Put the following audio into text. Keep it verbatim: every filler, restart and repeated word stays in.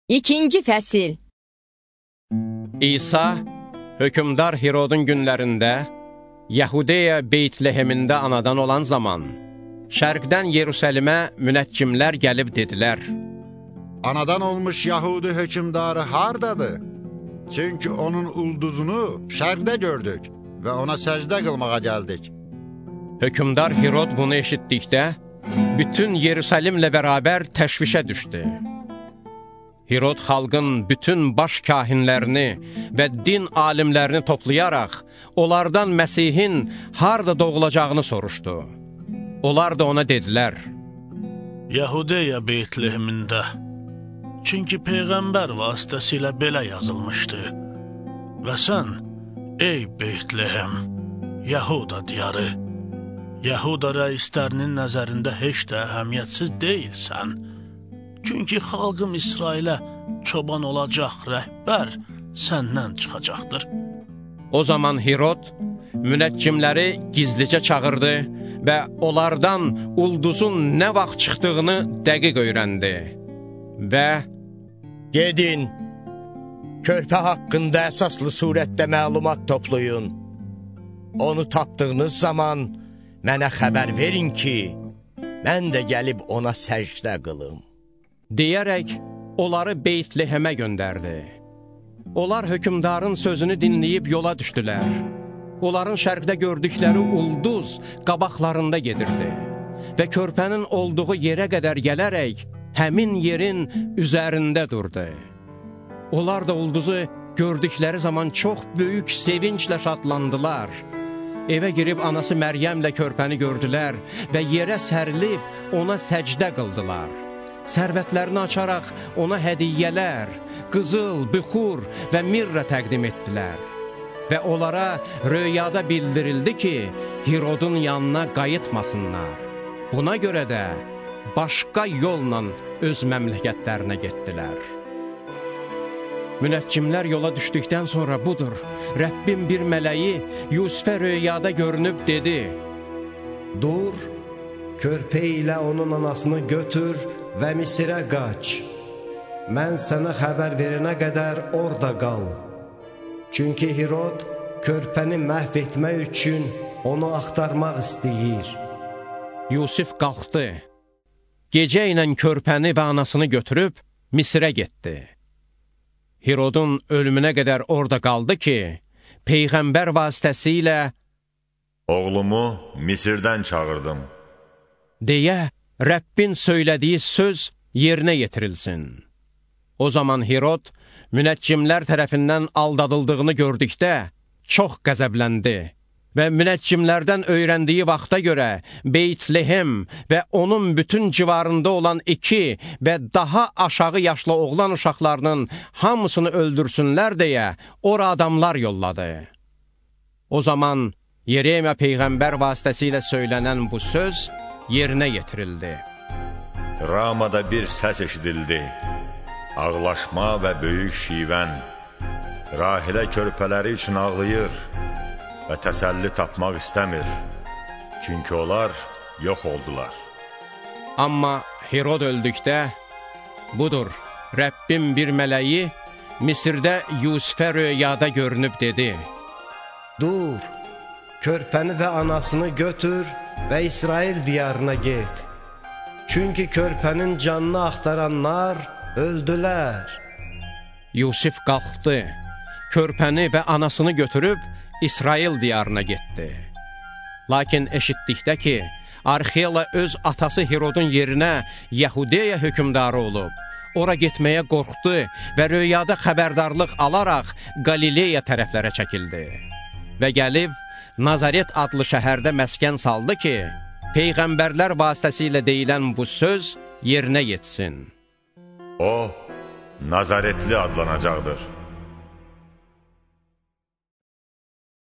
İkinci fəsil. İsa, hökümdar Herodun günlərində, Yahudiya Beytlehemində anadan olan zaman, şərqdən Yerusəlimə münəccimlər gəlib dedilər: Anadan olmuş Yahudi hökümdarı hardadır? Çünki onun ulduzunu şərqdə gördük və ona səcdə qılmağa gəldik. Hökümdar Herod bunu eşitdikdə, bütün Yerusəlimlə bərabər təşvişə düşdü. Herod xalqın bütün baş kahinlərini və din alimlərini toplayaraq, onlardan Məsihin harda doğulacağını soruşdu. Onlar da ona dedilər: Yahudiya Beytlehemində. Çünki Peyğəmbər vasitəsilə belə yazılmışdı. Və sən, ey Beytlehem, Yahuda diyarı, Yahuda rəislərinin nəzərində heç də əhəmiyyətsiz deyilsən. Çünki xalqım İsrailə çoban olacaq rəhbər səndən çıxacaqdır. O zaman Herod münəccimləri gizlicə çağırdı və onlardan ulduzun nə vaxt çıxdığını dəqiq öyrəndi. Və gedin, körpə haqqında əsaslı surətdə məlumat toplayın. Onu tapdığınız zaman mənə xəbər verin ki, mən də gəlib ona səcdə qılım. Deyərək, onları Beytlehemə göndərdi. Onlar hökümdarın sözünü dinləyib yola düşdülər. Onların şərqdə gördükləri ulduz qabaqlarında gedirdi və körpənin olduğu yerə qədər gələrək, həmin yerin üzərində durdu. Onlar da ulduzu gördükləri zaman çox böyük sevinclə şadlandılar. Evə girib anası Məryəmlə körpəni gördülər və yerə sərilib ona səcdə qıldılar. Sərvətlərini açaraq ona hədiyyələr, qızıl, büxur və mirrə təqdim etdilər. Və onlara röyada bildirildi ki, Herodun yanına qayıtmasınlar. Buna görə də başqa yolla öz məmləkətlərinə getdilər. Münəccimlər yola düşdükdən sonra budur, Rəbbin bir mələyi Yusifə röyada görünüb dedi: Dur, körpə ilə onun anasını götür və Misirə qaç. Mən sənə xəbər verənə qədər orada qal. Çünki Herod körpəni məhv etmək üçün onu axtarmaq istəyir. Yusif qalxdı. Gecə ilə körpəni və anasını götürüb Misirə getdi. Herodun ölümünə qədər orada qaldı ki, Peyğəmbər vasitəsilə oğlumu Misirdən çağırdım deyə Rəbbin söylədiyi söz yerinə yetirilsin. O zaman Herod münəccimlər tərəfindən aldadıldığını gördükdə çox qəzəbləndi və münəccimlərdən öyrəndiyi vaxta görə Beytlehem və onun bütün civarında olan iki və daha aşağı yaşlı oğlan uşaqlarının hamısını öldürsünlər deyə ora adamlar yolladı. O zaman Yeremiya Peyğəmbər vasitəsilə söylənən bu söz yerinə yetirildi. Ramada bir səs eşidildi, ağlaşma və böyük şivən. Rahilə körpələri üçün ağlayır və təsəlli tapmaq istəmir, çünki onlar yox oldular. Amma Herod öldükdə, budur, Rəbbin bir mələyi Misirdə Yusifə röyada görünüb dedi: Dur, körpəni və anasını götür və İsrail diyarına get. Çünki körpənin canını axtaranlar öldülər. Yusif qalxdı, körpəni və anasını götürüb İsrail diyarına getdi. Lakin eşitdikdə ki, Arxela öz atası Herodun yerinə Yahudiya hökümdarı olub, ora getməyə qorxdu və röyada xəbərdarlıq alaraq Qalileya tərəflərə çəkildi. Və gəlib, Nazaret adlı şəhərdə məskən saldı ki, Peyğəmbərlər vasitəsilə deyilən bu söz yerinə yetsin. O, Nazaretli adlanacaqdır.